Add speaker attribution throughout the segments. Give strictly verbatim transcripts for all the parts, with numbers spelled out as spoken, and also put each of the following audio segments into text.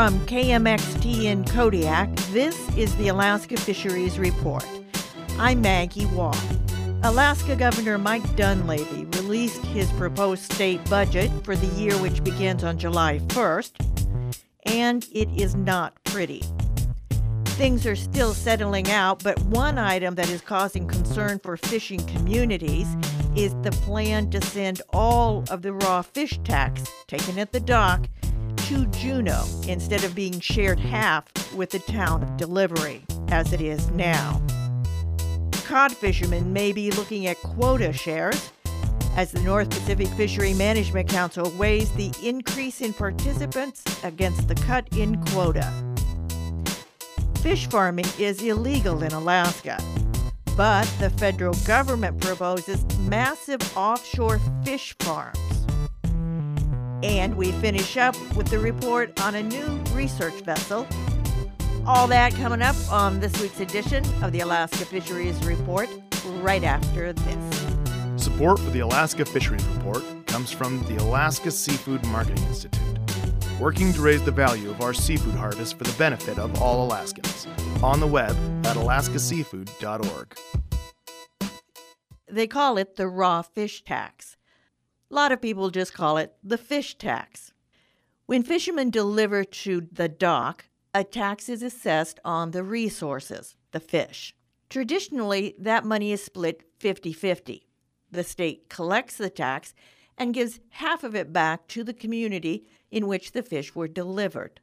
Speaker 1: From K M X T in Kodiak, this is the Alaska Fisheries Report. I'm Maggie Wall. Alaska Governor Mike Dunleavy released his proposed state budget for the year which begins on July first, and it is not pretty. Things are still settling out, but one item that is causing concern for fishing communities is the plan to send all of the raw fish tax taken at the dock to Juneau instead of being shared half with the town of Delivery, as it is now. Cod fishermen may be looking at quota shares as the North Pacific Fishery Management Council weighs the increase in participants against the cut in quota. Fish farming is illegal in Alaska, but the federal government proposes massive offshore fish farms. And we finish up with the report on a new research vessel. All that coming up on this week's edition of the Alaska Fisheries Report right after this.
Speaker 2: Support for the Alaska Fisheries Report comes from the Alaska Seafood Marketing Institute, working to raise the value of our seafood harvest for the benefit of all Alaskans. On the web at alaska seafood dot org.
Speaker 1: They call it the raw fish tax. A lot of people just call it the fish tax. When fishermen deliver to the dock, a tax is assessed on the resources, the fish. Traditionally, that money is split fifty-fifty. The state collects the tax and gives half of it back to the community in which the fish were delivered.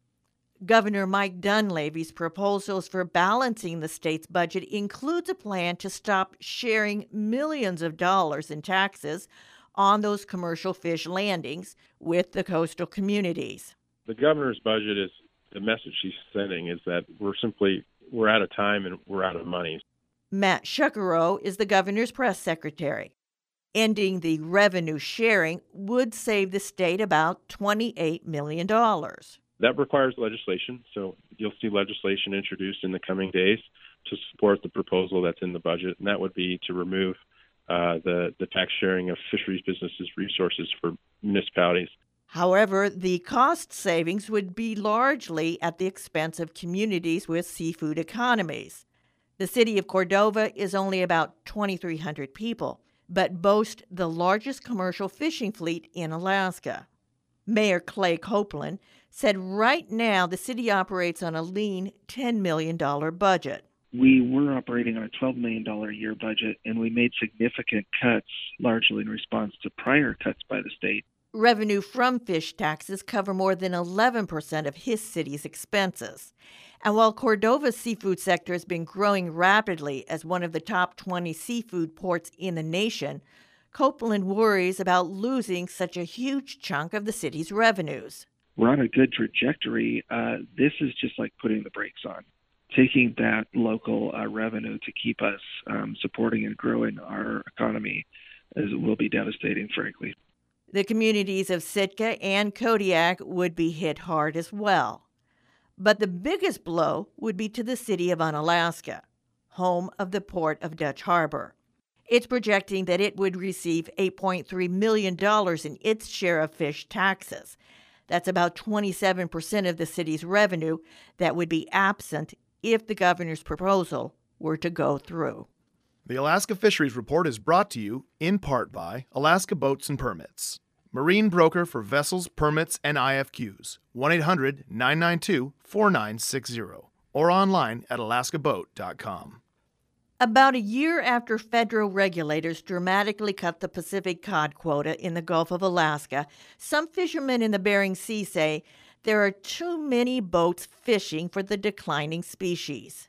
Speaker 1: Governor Mike Dunleavy's proposals for balancing the state's budget includes a plan to stop sharing millions of dollars in taxes on those commercial fish landings with the coastal communities.
Speaker 3: The governor's budget is, the message she's sending is that we're simply, we're out of time and we're out of money.
Speaker 1: Matt Shuckero is the governor's press secretary. Ending the revenue sharing would save the state about twenty-eight million dollars.
Speaker 3: That requires legislation, so you'll see legislation introduced in the coming days to support the proposal that's in the budget, and that would be to remove uh, the, the tax sharing of fisheries businesses' resources for municipalities.
Speaker 1: However, the cost savings would be largely at the expense of communities with seafood economies. The city of Cordova is only about twenty-three hundred people, but boasts the largest commercial fishing fleet in Alaska. Mayor Clay Copeland said right now the city operates on a lean ten million dollars budget.
Speaker 4: We were operating on a twelve million dollars a year budget, and we made significant cuts, largely in response to prior cuts by the state.
Speaker 1: Revenue from fish taxes cover more than eleven percent of his city's expenses. And while Cordova's seafood sector has been growing rapidly as one of the top twenty seafood ports in the nation, Copeland worries about losing such a huge chunk of the city's revenues.
Speaker 4: We're on a good trajectory. Uh, this is just like putting the brakes on. Taking that local uh, revenue to keep us um, supporting and growing our economy is, will be devastating, frankly.
Speaker 1: The communities of Sitka and Kodiak would be hit hard as well. But the biggest blow would be to the city of Unalaska, home of the port of Dutch Harbor. It's projecting that it would receive eight point three million dollars in its share of fish taxes. That's about twenty-seven percent of the city's revenue that would be absent if the governor's proposal were to go through.
Speaker 2: The Alaska Fisheries Report is brought to you in part by Alaska Boats and Permits, marine broker for vessels, permits, and I F Qs, one eight hundred nine nine two four nine six zero, or online at alaska boat dot com.
Speaker 1: About a year after federal regulators dramatically cut the Pacific cod quota in the Gulf of Alaska, some fishermen in the Bering Sea say there are too many boats fishing for the declining species.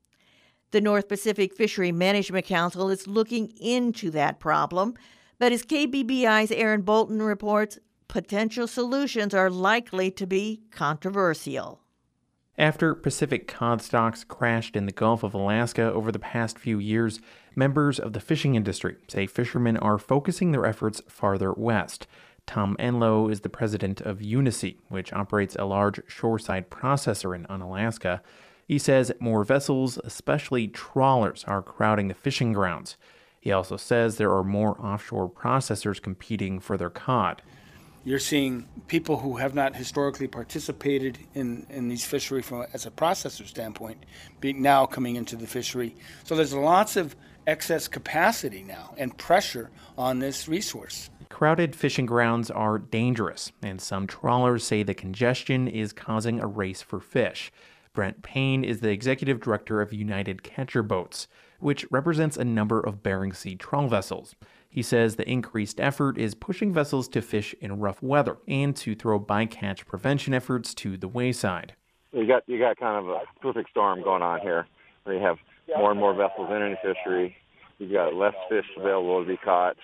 Speaker 1: The North Pacific Fishery Management Council is looking into that problem, but as K B B I's Aaron Bolton reports, potential solutions are likely to be controversial.
Speaker 5: After Pacific cod stocks crashed in the Gulf of Alaska over the past few years, members of the fishing industry say fishermen are focusing their efforts farther west. Tom Enlow is the president of Unisea, which operates a large shoreside processor in Unalaska. He says more vessels, especially trawlers, are crowding the fishing grounds. He also says there are more offshore processors competing for their cod.
Speaker 6: You're seeing people who have not historically participated in, in these fisheries from as a processor standpoint being now coming into the fishery. So there's lots of excess capacity now and pressure on this resource.
Speaker 5: Crowded fishing grounds are dangerous, and some trawlers say the congestion is causing a race for fish. Brent Payne is the executive director of United Catcher Boats, which represents a number of Bering Sea trawl vessels. He says the increased effort is pushing vessels to fish in rough weather and to throw bycatch prevention efforts to the wayside.
Speaker 7: You got you got kind of a perfect storm going on here, where you have more and more vessels entering the fishery. You've got less fish available to be caught,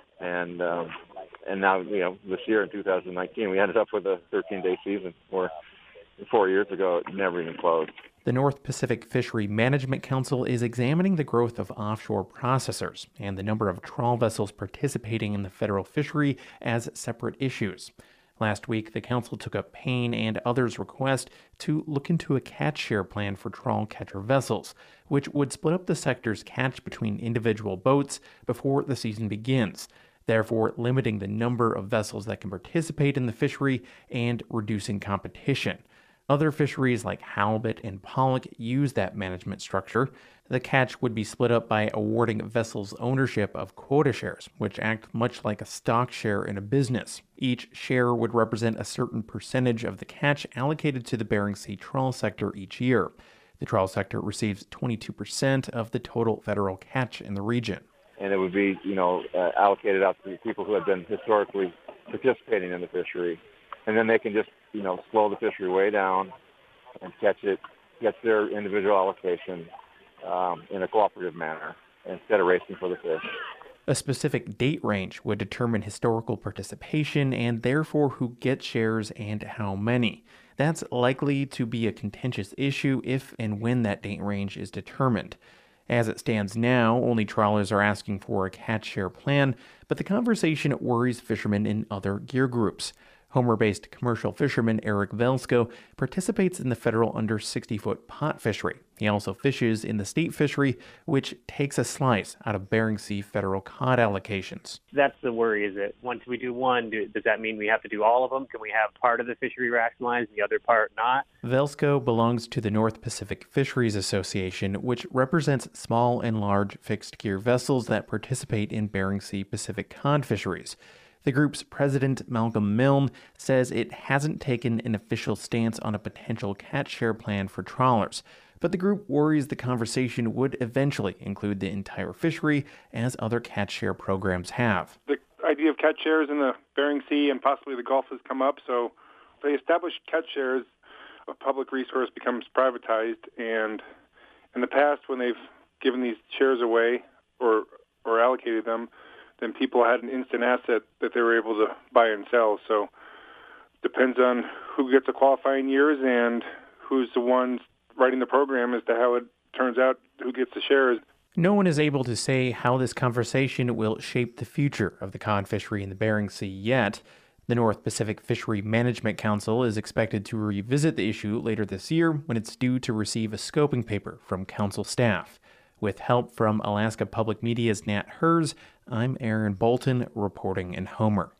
Speaker 7: and um, and now you know this year in two thousand nineteen we ended up with a thirteen-day season where four years ago it never even closed.
Speaker 5: The North Pacific Fishery Management Council is examining the growth of offshore processors and the number of trawl vessels participating in the federal fishery as separate issues. Last week, the council took up Payne and others' request to look into a catch share plan for trawl catcher vessels, which would split up the sector's catch between individual boats before the season begins, therefore limiting the number of vessels that can participate in the fishery and reducing competition. Other fisheries like halibut and pollock use that management structure. The catch would be split up by awarding vessels ownership of quota shares, which act much like a stock share in a business. Each share would represent a certain percentage of the catch allocated to the Bering Sea trawl sector each year. The trawl sector receives twenty-two percent of the total federal catch in the region.
Speaker 7: And it would be, you know, uh, allocated out to people who have been historically participating in the fishery. And then they can just, you know, slow the fishery way down and catch it, get their individual allocation um, in a cooperative manner instead of racing for the fish.
Speaker 5: A specific date range would determine historical participation and therefore who gets shares and how many. That's likely to be a contentious issue if and when that date range is determined. As it stands now, only trawlers are asking for a catch share plan, but the conversation worries fishermen in other gear groups. Homer-based commercial fisherman Eric Velsko participates in the federal under sixty-foot pot fishery. He also fishes in the state fishery, which takes a slice out of Bering Sea federal cod allocations.
Speaker 8: That's the worry, is it? Once we do one, do, does that mean we have to do all of them? Can we have part of the fishery rationalized and the other part not?
Speaker 5: Velsko belongs to the North Pacific Fisheries Association, which represents small and large fixed-gear vessels that participate in Bering Sea Pacific cod fisheries. The group's president, Malcolm Milne, says it hasn't taken an official stance on a potential catch share plan for trawlers, but the group worries the conversation would eventually include the entire fishery, as other catch share programs have.
Speaker 9: The idea of catch shares in the Bering Sea and possibly the Gulf has come up, so they established catch shares, a public resource becomes privatized, and in the past when they've given these shares away or, or allocated them, then people had an instant asset that they were able to buy and sell. So depends on who gets the qualifying years and who's the ones writing the program as to how it turns out, who gets the shares.
Speaker 5: No one is able to say how this conversation will shape the future of the cod fishery in the Bering Sea yet. The North Pacific Fishery Management Council is expected to revisit the issue later this year when it's due to receive a scoping paper from council staff. With help from Alaska Public Media's Nat Hers, I'm Aaron Bolton reporting in Homer.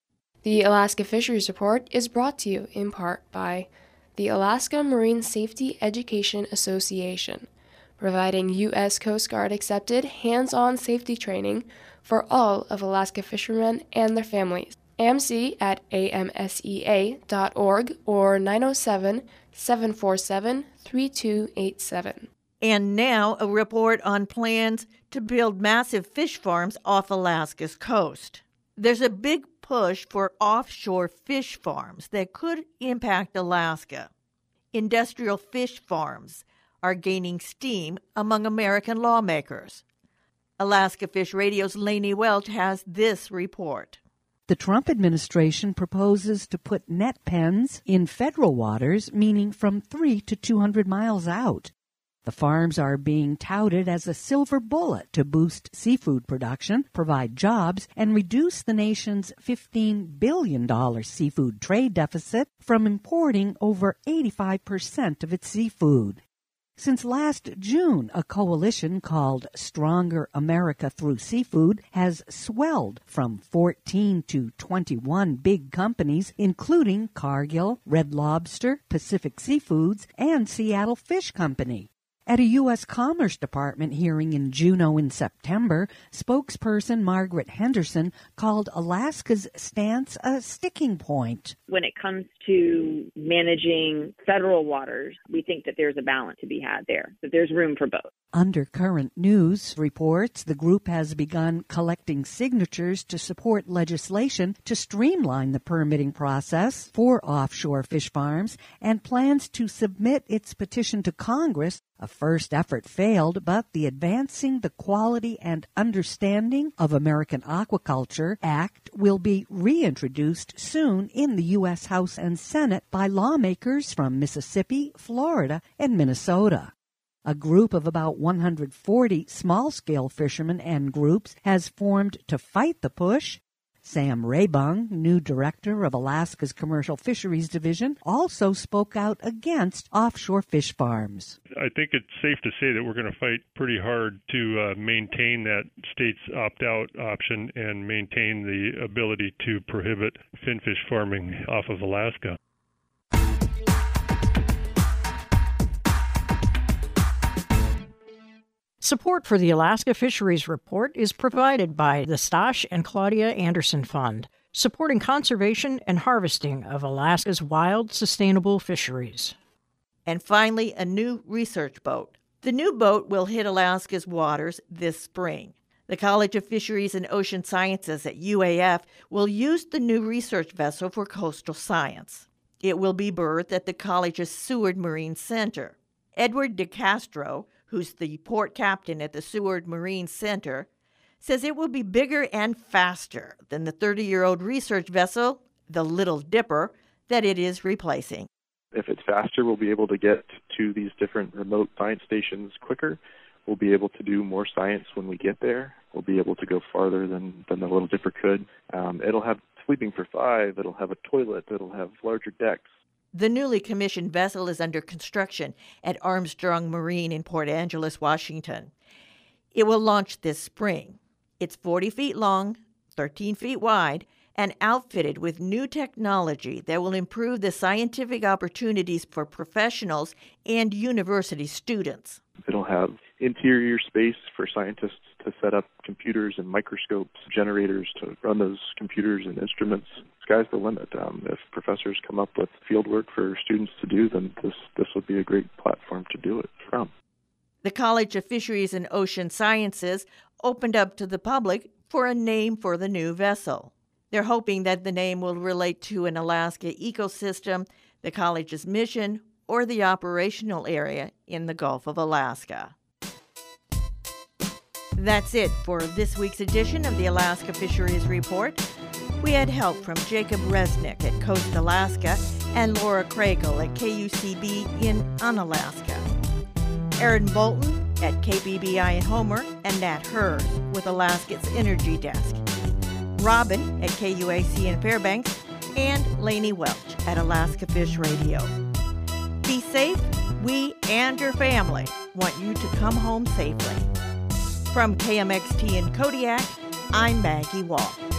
Speaker 10: The Alaska Fisheries Report is brought to you in part by the Alaska Marine Safety Education Association, providing U S Coast Guard accepted hands-on safety training for all of Alaska fishermen and their families. A M C at A M S E A dot org or nine oh seven, seven four seven, three two eight seven.
Speaker 1: And now a report on plans to build massive fish farms off Alaska's coast. There's a big push for offshore fish farms that could impact Alaska. Industrial fish farms are gaining steam among American lawmakers. Alaska Fish Radio's Lainey Welch has this report.
Speaker 11: The Trump administration proposes to put net pens in federal waters, meaning from three to two hundred miles out. The farms are being touted as a silver bullet to boost seafood production, provide jobs, and reduce the nation's fifteen billion dollars seafood trade deficit from importing over eighty-five percent of its seafood. Since last June, a coalition called Stronger America Through Seafood has swelled from fourteen to twenty-one big companies, including Cargill, Red Lobster, Pacific Seafoods, and Seattle Fish Company. At a U S Commerce Department hearing in Juneau in September, spokesperson Margaret Henderson called Alaska's stance a sticking point.
Speaker 12: When it comes to managing federal waters, we think that there's a balance to be had there, that there's room for both.
Speaker 11: Undercurrent News reports the group has begun collecting signatures to support legislation to streamline the permitting process for offshore fish farms and plans to submit its petition to Congress. A first effort failed, but the Advancing the Quality and Understanding of American Aquaculture Act will be reintroduced soon in the U S House and Senate by lawmakers from Mississippi, Florida, and Minnesota. A group of about one hundred forty small-scale fishermen and groups has formed to fight the push. Sam Raybung, new director of Alaska's Commercial Fisheries Division, also spoke out against offshore fish farms.
Speaker 13: I think it's safe to say that we're going to fight pretty hard to uh, maintain that state's opt-out option and maintain the ability to prohibit finfish farming off of Alaska.
Speaker 14: Support for the Alaska Fisheries Report is provided by the Stosh and Claudia Anderson Fund, supporting conservation and harvesting of Alaska's wild, sustainable fisheries.
Speaker 1: And finally, a new research boat. The new boat will hit Alaska's waters this spring. The College of Fisheries and Ocean Sciences at U A F will use the new research vessel for coastal science. It will be berthed at the college's Seward Marine Center. Edward DeCastro, who's the port captain at the Seward Marine Center, says it will be bigger and faster than the thirty-year-old research vessel, the Little Dipper, that it is replacing.
Speaker 15: If it's faster, we'll be able to get to these different remote science stations quicker. We'll be able to do more science when we get there. We'll be able to go farther than, than the Little Dipper could. Um, it'll have sleeping for five. It'll have a toilet. It'll have larger decks.
Speaker 1: The newly commissioned vessel is under construction at Armstrong Marine in Port Angeles, Washington. It will launch this spring. It's forty feet long, thirteen feet wide, and outfitted with new technology that will improve the scientific opportunities for professionals and university students.
Speaker 15: It'll have interior space for scientists to set up computers and microscopes, generators to run those computers and instruments. Sky's the limit. Um, if professors come up with field work for students to do, then this, this would be a great platform to do it from.
Speaker 1: The College of Fisheries and Ocean Sciences opened up to the public for a name for the new vessel. They're hoping that the name will relate to an Alaska ecosystem, the college's mission, or the operational area in the Gulf of Alaska. That's it for this week's edition of the Alaska Fisheries Report. We had help from Jacob Resnick at Coast Alaska and Laura Craigle at K U C B in Unalaska. Aaron Bolton at K B B I in Homer and Nat Hers with Alaska's Energy Desk. Robin at K U A C in Fairbanks, and Lainey Welch at Alaska Fish Radio. Be safe. We and your family want you to come home safely. From K M X T in Kodiak, I'm Maggie Wall.